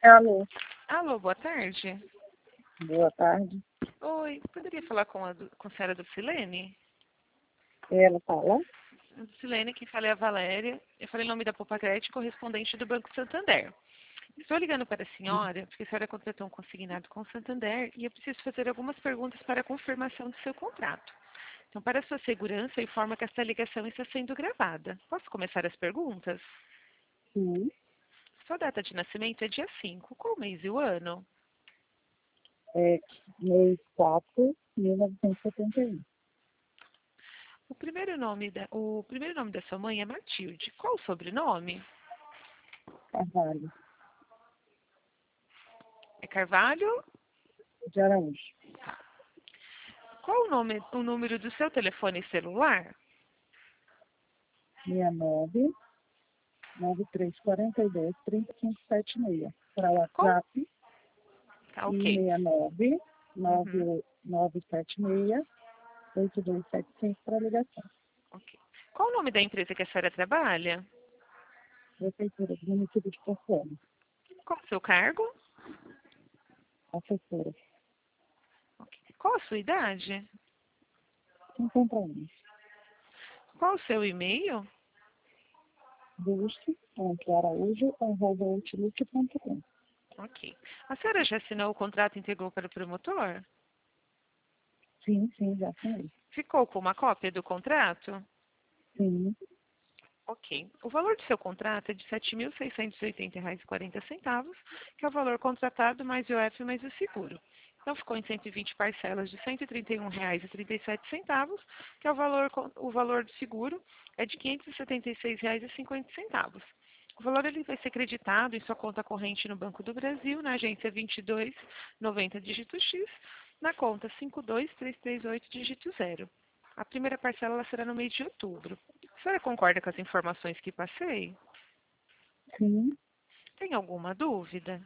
Alô, Alô, boa tarde. boa tarde. Oi, poderia falar com a senhora Silene? Ela fala? Silene, quem fala é a Valéria. Eu falei em nome da Popacred, correspondente do Banco Santander. Estou ligando para a senhora, porque a senhora contratou um consignado com o Santander e eu preciso fazer algumas perguntas para a confirmação do seu contrato. Então, para a sua segurança, eu informo que esta ligação está sendo gravada. Posso começar as perguntas? Sim, Sua data de nascimento é dia 5. Qual o mês e o ano? é mês 4, 1971. O primeiro nome da sua mãe é Matilde. Qual o sobrenome? Carvalho, É Carvalho? de Araújo. Qual o número do seu telefone celular? 69 9342 3576. Para Qual? WhatsApp, Tá, e ok. 69 Uhum, 9976 8275 para ligação. ok. Qual o nome da empresa que a senhora trabalha? Prefeitura do município de Porto. Qual o seu cargo? Assessora. Ok. Qual a sua idade? 50 anos. Qual o seu e-mail? Buste.araújo@outlook.com. Ok. A senhora já assinou o contrato e entregou para o promotor? Sim, sim, já assinei. Ficou com uma cópia do contrato? Sim, Ok. O valor do seu contrato é de R$ 7.680,40, que é o valor contratado mais o IOF mais o seguro. Então ficou em 120 parcelas de R$ 131,37, que é o valor do seguro é de R$ 576,50. O valor ele vai ser creditado em sua conta corrente no Banco do Brasil, na agência 2290 dígito X, na conta 52338 dígito 0. A primeira parcela ela será no mês de outubro. A senhora concorda com as informações que passei? sim, Tem alguma dúvida?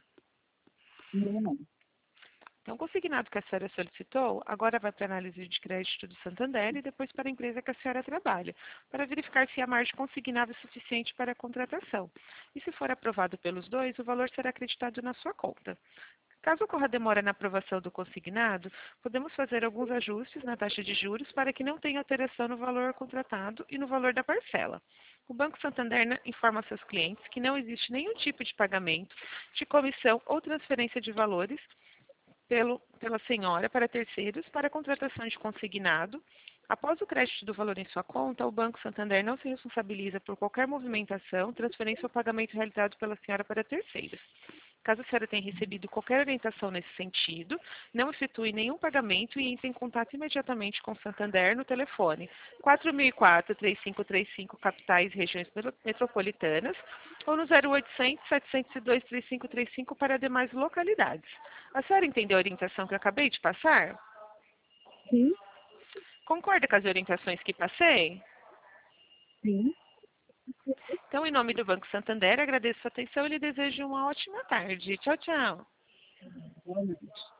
não. Então, o consignado que a senhora solicitou agora vai para a análise de crédito do Santander e depois para a empresa que a senhora trabalha, para verificar se a margem consignável é suficiente para a contratação. E se for aprovado pelos dois, o valor será acreditado na sua conta. Caso ocorra demora na aprovação do consignado, podemos fazer alguns ajustes na taxa de juros para que não tenha alteração no valor contratado e no valor da parcela. O Banco Santander informa seus clientes que não existe nenhum tipo de pagamento, de comissão ou transferência de valores pela senhora para terceiros para a contratação de consignado. Após o crédito do valor em sua conta, o Banco Santander não se responsabiliza por qualquer movimentação, transferência ou pagamento realizado pela senhora para terceiros. Caso a senhora tenha recebido qualquer orientação nesse sentido, não efetue nenhum pagamento e entre em contato imediatamente com o Santander no telefone 4004-3535, capitais e regiões metropolitanas, ou no 0800-702-3535 para demais localidades. A senhora entendeu a orientação que eu acabei de passar? Sim, Concorda com as orientações que passei? sim, Então, em nome do Banco Santander, agradeço a atenção e lhe desejo uma ótima tarde. Tchau, tchau. realmente.